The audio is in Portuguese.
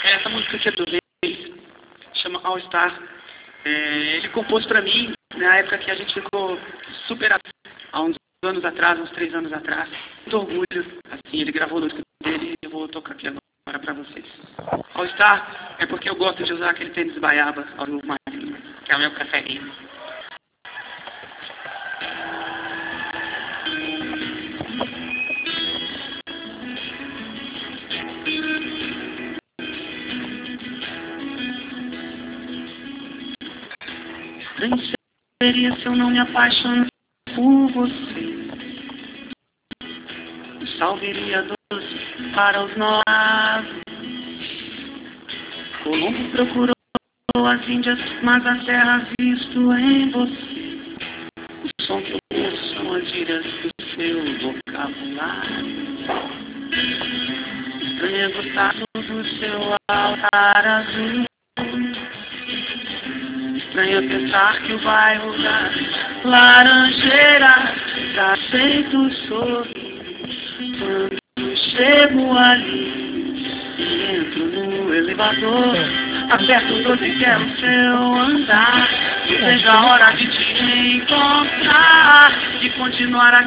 Essa música que é do Reis, chama All Star. Ele compôs pra mim na época que a gente ficou super há uns anos atrás, uns 3 anos atrás. Muito orgulho, assim, ele gravou no estúdio dele e eu vou tocar aqui agora pra vocês. All Star é porque eu gosto de usar aquele tênis baiaba, o marinho, que é o meu preferido. Estranho seria se eu não me apaixono por você. Um salveria doce para os novos. Colombo procurou as Índias, mas a terra visto em você. O som que eu ouço são as gírias do seu vocabulário. Estranho é gostar do seu altar azul. Estranho é pensar que o bairro da Laranjeira está feito sorriso. Quando chego ali e entro no elevador, aperto todo e quero o seu andar. Não vejo a hora de te encontrar, de continuar aqui.